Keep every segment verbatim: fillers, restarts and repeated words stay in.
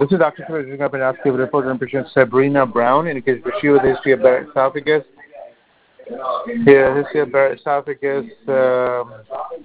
This is Doctor Surgeon up and asking a report on patient Sabrina Brown indicates that she with a history of Barrett esophagus. Here, history of Barrett esophagus. Um,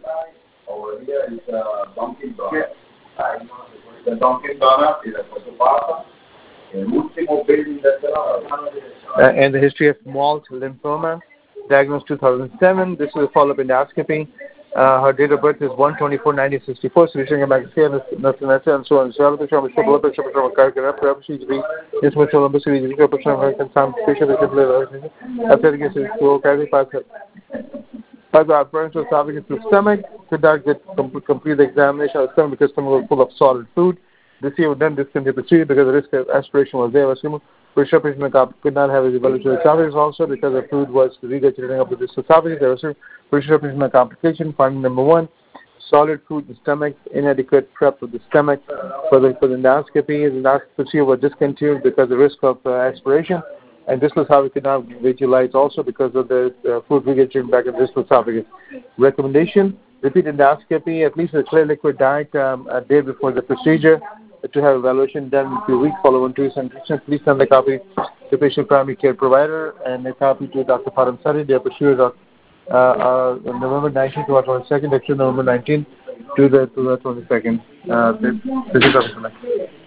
uh, and the history of Malt lymphoma, diagnosed two thousand seven. This is a follow-up endoscopy. Uh, her date of birth is one twenty-four nineteen sixty-four. So we're showing a magazine and so on. So I'm showing a blood pressure from a cardiac arrest. This was shown on series of patient some patient after the case to cardiac path. As our parents were esophagus to stomach, could not get complete the examination of the stomach because stomach was full of solid food. This year was then discontinued procedure because the risk of aspiration was there. Bishop could not have his evaluation of esophagus also because the food was regurgitating up with this esophagus. There was a Bishop complication. Finding number one, solid food in the stomach, inadequate prep of the stomach for the, for the endoscopy. The endoscopy procedure was discontinued because of the risk of uh, aspiration. And this was how we could not visualize also because of the uh, food regurgitating back in this esophagus. Recommendation, repeat endoscopy, at least a clear liquid diet um, a day before the procedure to have evaluation done in a few weeks. Follow on two instructions. Please send a copy to patient primary care provider and a copy to Doctor Param Sari. They are pursued on uh, uh, November nineteenth to the twenty-second, actually November nineteenth to the, to the twenty-second. Uh, this, this is Doctor